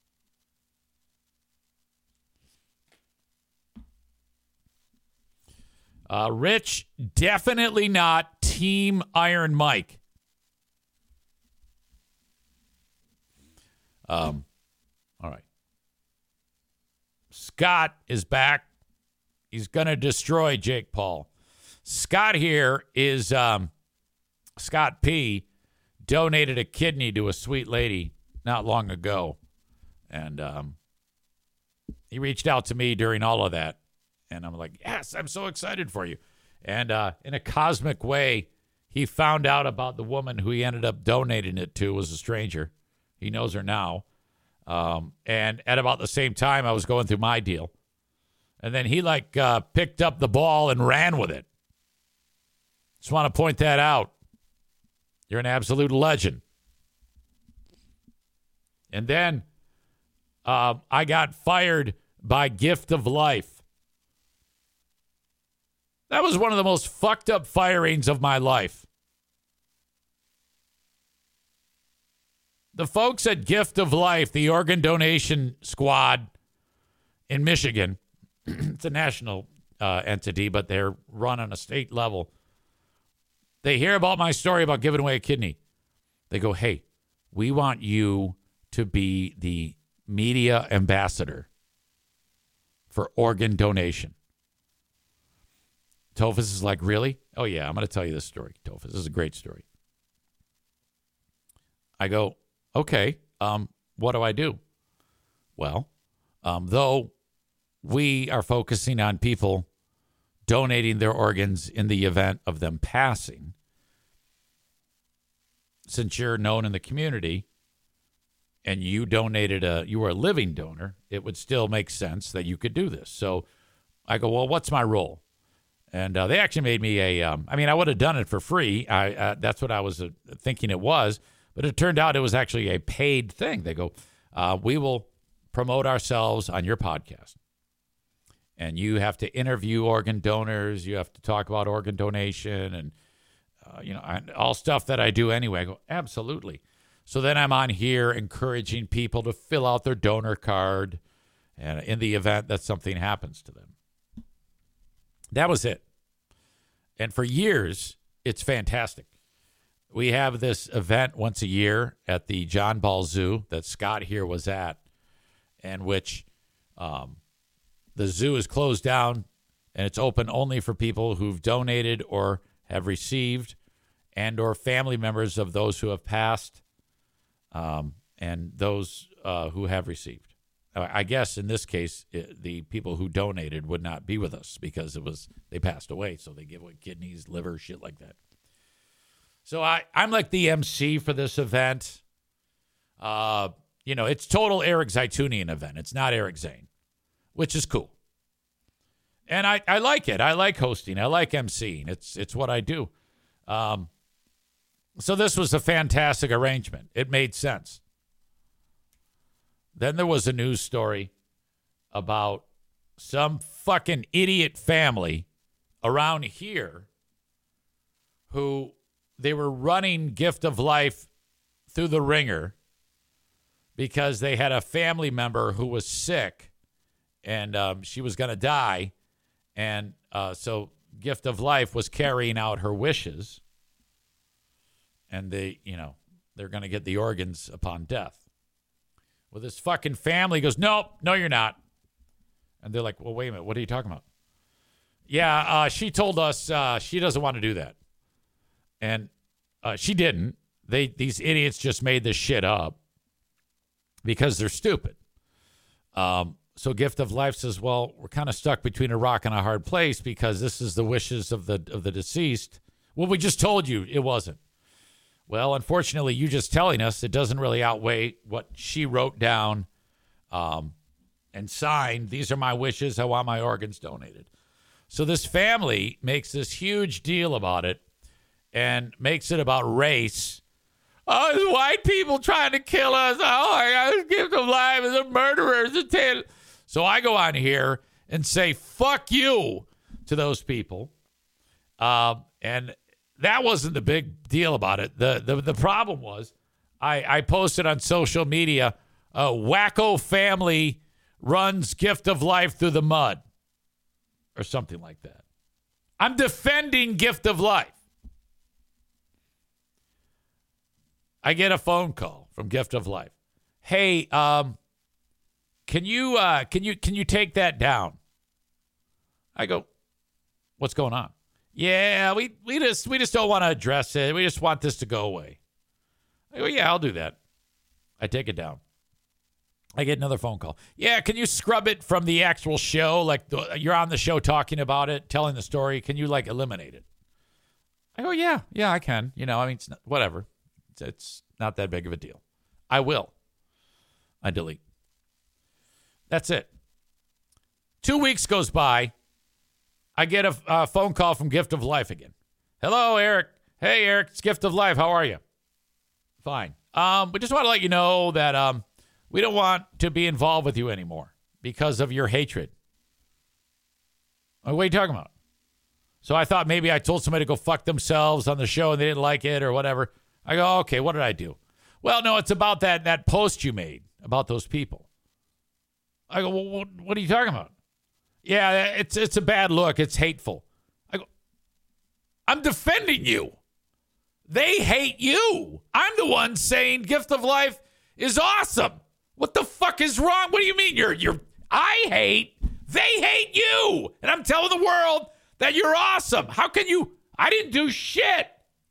Uh, Rich, definitely not Team Iron Mike. Um, all right. Scott is back. He's going to destroy Jake Paul. Scott here is, um, Scott P. donated a kidney to a sweet lady not long ago. And um, he reached out to me during all of that. And I'm like, yes, I'm so excited for you. And uh, in a cosmic way, he found out about the woman who he ended up donating it to was a stranger. He knows her now. Um, and at about the same time, I was going through my deal. And then he, like, uh, picked up the ball and ran with it. Just want to point that out. You're an absolute legend. And then uh, I got fired by Gift of Life. That was one of the most fucked up firings of my life. The folks at Gift of Life, the organ donation squad in Michigan, it's a national uh, entity, but they're run on a state level. They hear about my story about giving away a kidney. They go, hey, we want you to be the media ambassador for organ donation. Tophus is like, really? Oh, yeah, I'm going to tell you this story, Tophus. This is a great story. I go, okay, um, what do I do? Well, um, though we are focusing on people donating their organs in the event of them passing, since you're known in the community and you donated a, you were a living donor, it would still make sense that you could do this. So I go, well, what's my role? And uh, they actually made me a, um, I mean, I would have done it for free. I uh, that's what I was uh, thinking it was. But it turned out it was actually a paid thing. They go, uh, we will promote ourselves on your podcast. And you have to interview organ donors. You have to talk about organ donation and, uh, you know, all stuff that I do anyway. I go, absolutely. So then I'm on here encouraging people to fill out their donor card and in the event that something happens to them. That was it. And for years, it's fantastic. We have this event once a year at the John Ball Zoo that Scott here was at, and which um, the zoo is closed down, and it's open only for people who've donated or have received and or family members of those who have passed um, and those uh, who have received. I guess in this case, it, the people who donated would not be with us because it was they passed away, so they give away kidneys, liver, shit like that. So I, I'm like the M C for this event. Uh, you know, it's total Eric Zaitunian event. It's not Eric Zane, which is cool. And I, I like it. I like hosting. I like emceeing. It's it's what I do. Um, so this was a fantastic arrangement. It made sense. Then there was a news story about some fucking idiot family around here who they were running Gift of Life through the ringer because they had a family member who was sick and um, she was going to die. And uh, so Gift of Life was carrying out her wishes. And they, you know, they're going to get the organs upon death. Well, this fucking family goes, nope, no, you're not. And they're like, well, wait a minute. What are you talking about? Yeah, uh, she told us uh, she doesn't want to do that. And uh, she didn't. They These idiots just made this shit up because they're stupid. Um, so Gift of Life says, well, we're kind of stuck between a rock and a hard place because this is the wishes of the of the deceased. Well, we just told you it wasn't. Well, unfortunately, you just telling us it doesn't really outweigh what she wrote down um, and signed. These are my wishes. I want my organs donated. So this family makes this huge deal about it and makes it about race. Oh, it's white people trying to kill us. Oh, my God, Gift of Life is a murderer. It's a tail. So I go on here and say, fuck you to those people. Um, and that wasn't the big deal about it. The the, the problem was I, I posted on social media, a wacko family runs Gift of Life through the mud or something like that. I'm defending Gift of Life. I get a phone call from Gift of Life. Hey, um, can you uh, can you can you take that down? I go, what's going on? Yeah, we we just we just don't want to address it. We just want this to go away. I go, yeah, I'll do that. I take it down. I get another phone call. Yeah, can you scrub it from the actual show? Like the, you're on the show talking about it, telling the story. Can you like eliminate it? I go, yeah, yeah, I can. You know, I mean, it's not, whatever. It's, it's not that big of a deal. I will. I delete. That's it. Two weeks goes by. I get a uh, phone call from Gift of Life again. Hello, Eric. Hey, Eric. It's Gift of Life. How are you? Fine. Um, we just want to let you know that um, we don't want to be involved with you anymore because of your hatred. What are you talking about? So I thought maybe I told somebody to go fuck themselves on the show and they didn't like it or whatever. I go, okay, what did I do? Well, no, it's about that that post you made about those people. I go, well, what, what are you talking about? Yeah, it's it's a bad look. It's hateful. I go, I'm defending you. They hate you. I'm the one saying Gift of Life is awesome. What the fuck is wrong? What do you mean you're you're I hate? They hate you. And I'm telling the world that you're awesome. How can you? I didn't do shit.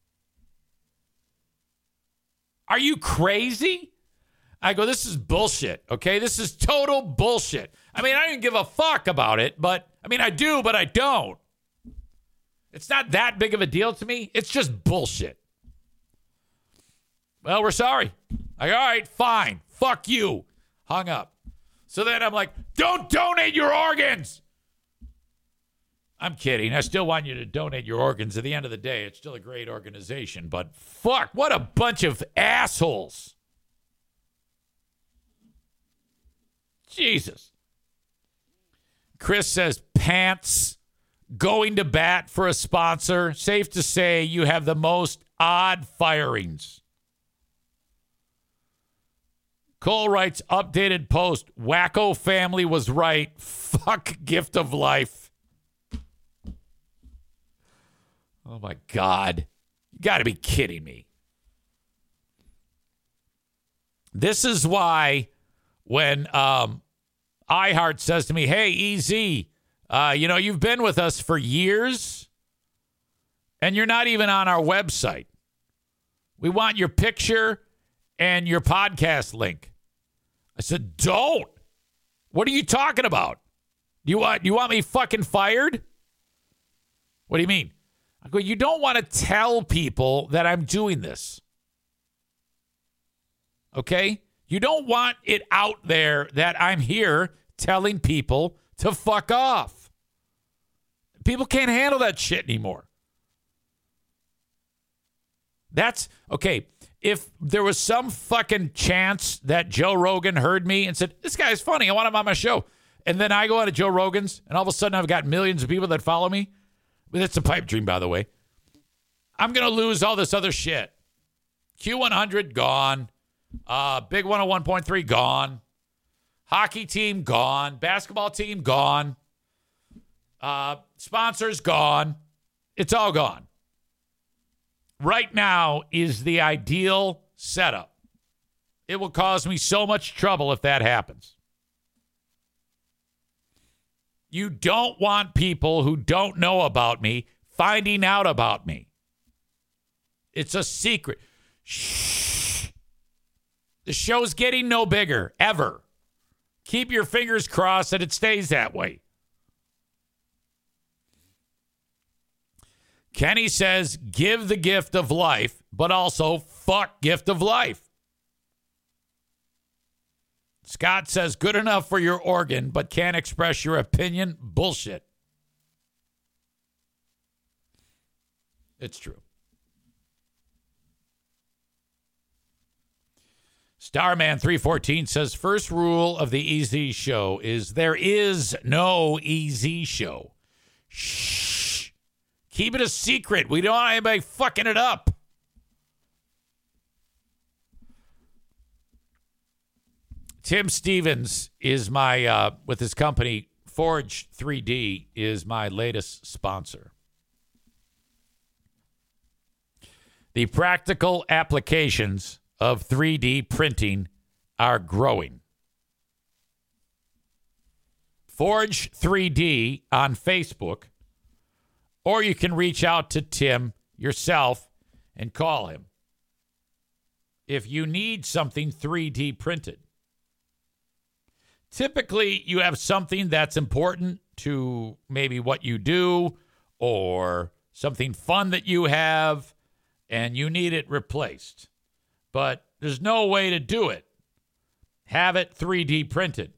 Are you crazy? I go, this is bullshit, okay? This is total bullshit. I mean, I didn't give a fuck about it, but, I mean, I do, but I don't. It's not that big of a deal to me. It's just bullshit. Well, we're sorry. Like, all right, fine. Fuck you. Hung up. So then I'm like, don't donate your organs. I'm kidding. I still want you to donate your organs. At the end of the day, it's still a great organization, but fuck, what a bunch of assholes. Jesus. Chris says, pants, going to bat for a sponsor. Safe to say you have the most odd firings. Cole writes, updated post, wacko family was right. Fuck Gift of Life. Oh, my God. You got to be kidding me. This is why when um, iHeart says to me, hey, E Z, uh, you know, you've been with us for years, and you're not even on our website. We want your picture and your podcast link. I said, don't. What are you talking about? Do you want, do you want me fucking fired? What do you mean? I go, you don't want to tell people that I'm doing this. Okay? You don't want it out there that I'm here telling people to fuck off. People can't handle that shit anymore. That's, okay, if there was some fucking chance that Joe Rogan heard me and said, this guy's funny, I want him on my show, and then I go on to Joe Rogan's, and all of a sudden I've got millions of people that follow me, but it's a pipe dream, by the way, I'm going to lose all this other shit. Q one hundred, gone. Uh, Big one oh one point three, gone. Hockey team, gone. Basketball team, gone. Uh, sponsors, gone. It's all gone. Right now is the ideal setup. It will cause me so much trouble if that happens. You don't want people who don't know about me finding out about me. It's a secret. Shh. The show's getting no bigger, ever. Keep your fingers crossed that it stays that way. Kenny says, give the gift of life, but also fuck gift of life. Scott says, good enough for your organ, but can't express your opinion. Bullshit. It's true. Starman three fourteen says, first rule of the E Z show is there is no E Z show. Shh. Keep it a secret. We don't want anybody fucking it up. Tim Stevens is my, uh, with his company, Forge three D, is my latest sponsor. The practical applications of three D printing are growing. Forge three D on Facebook, or you can reach out to Tim yourself and call him if you need something three D printed. Typically, you have something that's important to maybe what you do or something fun that you have, and you need it replaced. But there's no way to do it. Have it three D printed.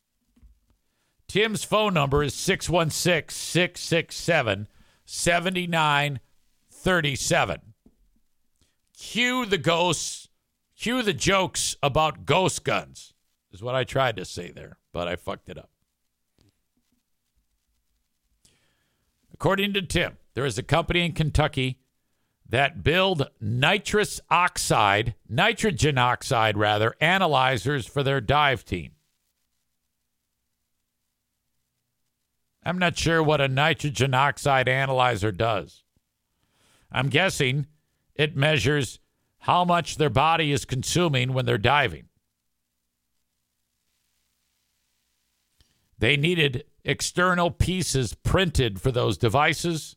Tim's phone number is six one six, six six seven, seven nine three seven. Cue the ghosts. Cue the jokes about ghost guns, is what I tried to say there, but I fucked it up. According to Tim, there is a company in Kentucky that build nitrous oxide, nitrogen oxide, rather, analyzers for their dive team. I'm not sure what a nitrogen oxide analyzer does. I'm guessing it measures how much their body is consuming when they're diving. They needed external pieces printed for those devices.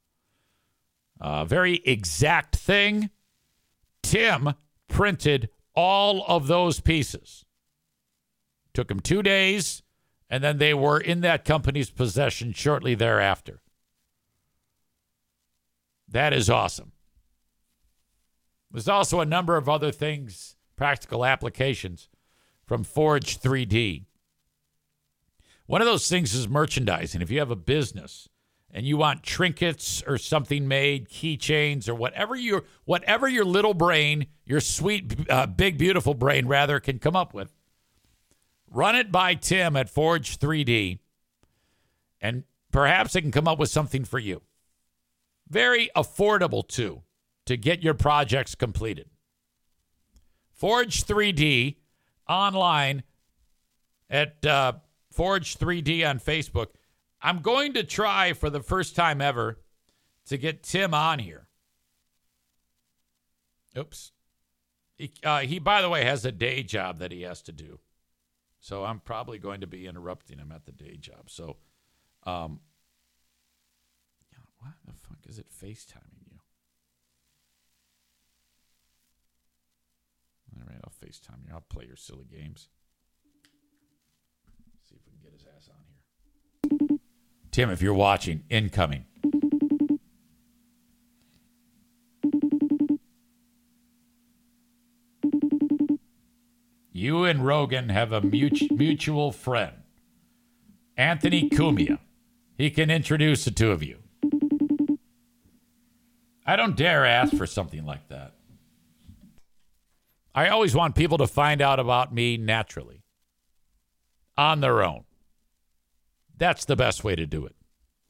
A very exact thing. Tim printed all of those pieces. Took him two days, and then they were in that company's possession shortly thereafter. That is awesome. There's also a number of other things, practical applications from Forge three D. One of those things is merchandising. If you have a business and you want trinkets or something made, keychains or whatever your whatever your little brain, your sweet, uh, big, beautiful brain, rather, can come up with, run it by Tim at Forge three D, and perhaps it can come up with something for you. Very affordable, too, to get your projects completed. Forge three D online at uh, Forge three D on Facebook. I'm going to try for the first time ever to get Tim on here. Oops. He, uh, he, by the way, has a day job that he has to do. So I'm probably going to be interrupting him at the day job. So, um, why the fuck is it FaceTiming you? All right, I'll FaceTime you. I'll play your silly games. See if we can get his ass on here. Tim, if you're watching, incoming. You and Rogan have a mutu- mutual friend, Anthony Cumia. He can introduce the two of you. I don't dare ask for something like that. I always want people to find out about me naturally, on their own. That's the best way to do it.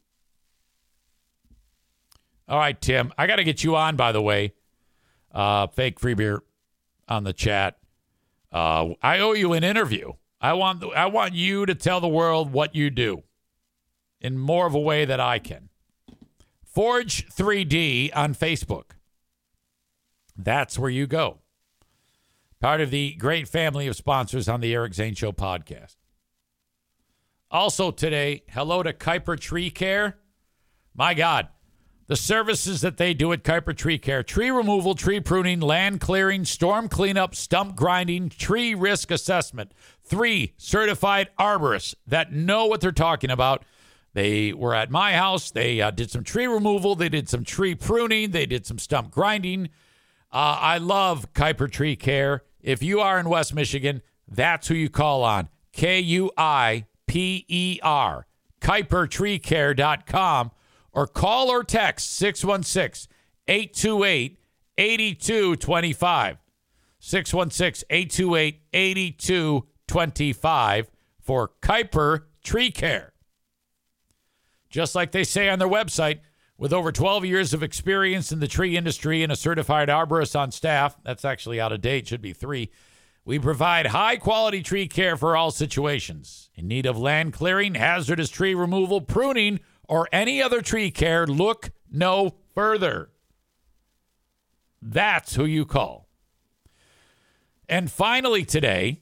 All right, Tim, I got to get you on, by the way. Uh, fake free beer on the chat. Uh, I owe you an interview. I want I want you to tell the world what you do in more of a way that I can. Forge three D on Facebook. That's where you go. Part of the great family of sponsors on the Eric Zane Show podcast. Also today, hello to Kuiper Tree Care. My God, the services that they do at Kuiper Tree Care: tree removal, tree pruning, land clearing, storm cleanup, stump grinding, tree risk assessment. Three certified arborists that know what they're talking about. They were at my house. They uh, did some tree removal. They did some tree pruning. They did some stump grinding. Uh, I love Kuiper Tree Care. If you are in West Michigan, that's who you call on. K U I P E R. Kuiper Tree Care dot com. Or call or text six one six, eight two eight, eight two two five. six one six, eight two eight, eight two two five for Kuiper Tree Care. Just like they say on their website, with over twelve years of experience in the tree industry and a certified arborist on staff, that's actually out of date, should be three, we provide high-quality tree care for all situations. In need of land clearing, hazardous tree removal, pruning, or any other tree care, look no further. That's who you call. And finally today,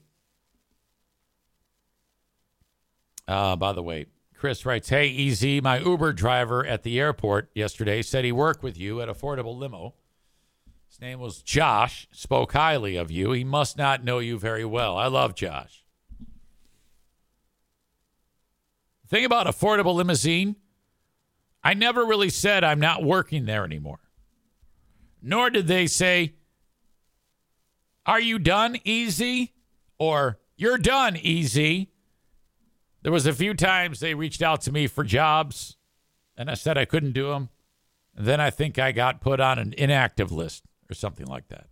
uh, by the way, Chris writes, hey, E Z, my Uber driver at the airport yesterday said he worked with you at Affordable Limo. His name was Josh, spoke highly of you. He must not know you very well. I love Josh. The thing about Affordable Limousine, I never really said I'm not working there anymore. Nor did they say, are you done, E Z? Or, you're done, E Z. There was a few times they reached out to me for jobs, and I said I couldn't do them. And then I think I got put on an inactive list or something like that.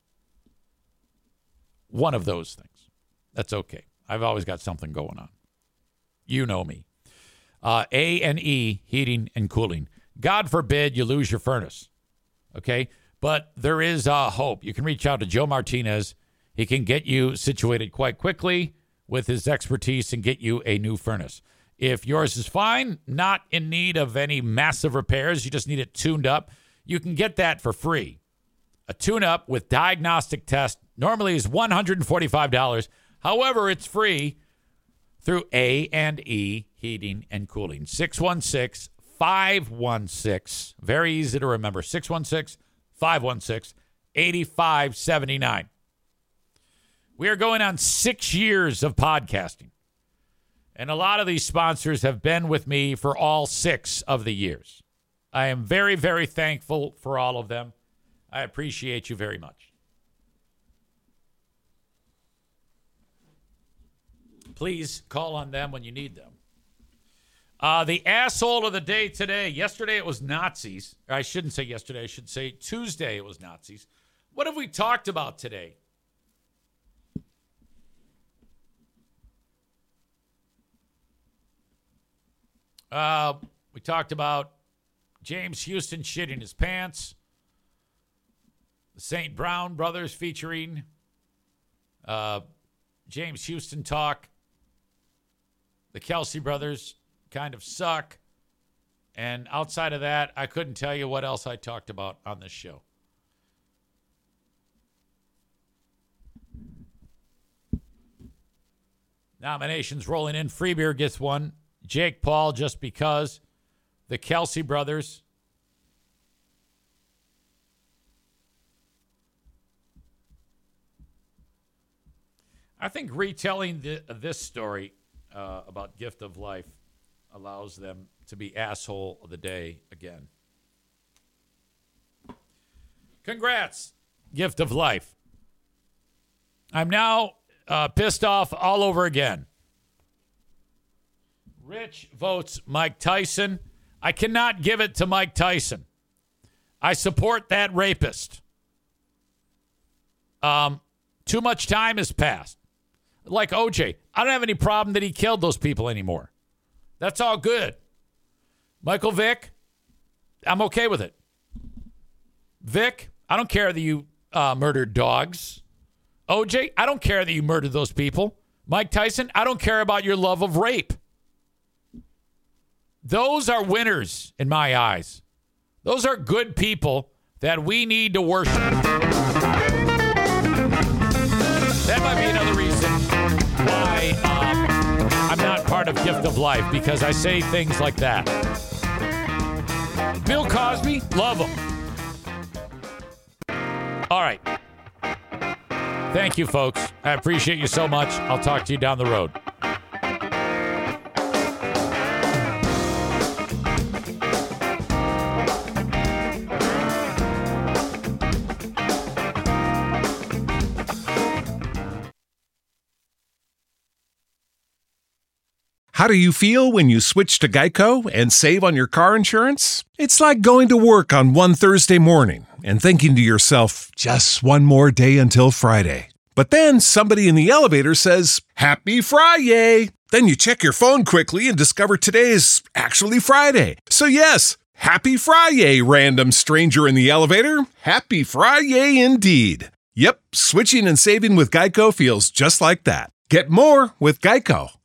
One of those things. That's okay. I've always got something going on. You know me. Uh, A and E, heating and cooling. God forbid you lose your furnace, okay? But there is uh, hope. You can reach out to Joe Martinez. He can get you situated quite quickly with his expertise and get you a new furnace. If yours is fine, not in need of any massive repairs, you just need it tuned up, you can get that for free. A tune-up with diagnostic test normally is one hundred forty-five dollars. However, it's free through A and E Heating and Cooling. six one six, five one six, very easy to remember, six one six, five one six, eight five seven nine. We are going on six years of podcasting. And a lot of these sponsors have been with me for all six of the years. I am very, very thankful for all of them. I appreciate you very much. Please call on them when you need them. Uh, the asshole of the day today. Yesterday it was Nazis. Or I shouldn't say yesterday. I should say Tuesday it was Nazis. What have we talked about today? Uh, we talked about James Houston shitting his pants. The Saint Brown brothers featuring uh, James Houston talk. The Kelsey brothers kind of suck. And outside of that, I couldn't tell you what else I talked about on this show. Nominations rolling in. Free Beer gets one. Jake Paul, just because. The Kelsey brothers. I think retelling the, this story uh, about Gift of Life allows them to be asshole of the day again. Congrats, Gift of Life. I'm now uh, pissed off all over again. Rich votes Mike Tyson. I cannot give it to Mike Tyson. I support that rapist. Um, too much time has passed. Like O J, I don't have any problem that he killed those people anymore. That's all good. Michael Vick, I'm okay with it. Vic, I don't care that you uh, murdered dogs. O J, I don't care that you murdered those people. Mike Tyson, I don't care about your love of rape. Those are winners in my eyes. Those are good people that we need to worship. That might be another reason why um, I'm not part of Gift of Life, because I say things like that. Bill Cosby, love him. All right. Thank you, folks. I appreciate you so much. I'll talk to you down the road. How do you feel when you switch to Geico and save on your car insurance? It's like going to work on one Thursday morning and thinking to yourself, just one more day until Friday. But then somebody in the elevator says, Happy Friday! Then you check your phone quickly and discover today is actually Friday. So yes, Happy Friday, random stranger in the elevator. Happy Friday indeed. Yep, switching and saving with Geico feels just like that. Get more with Geico.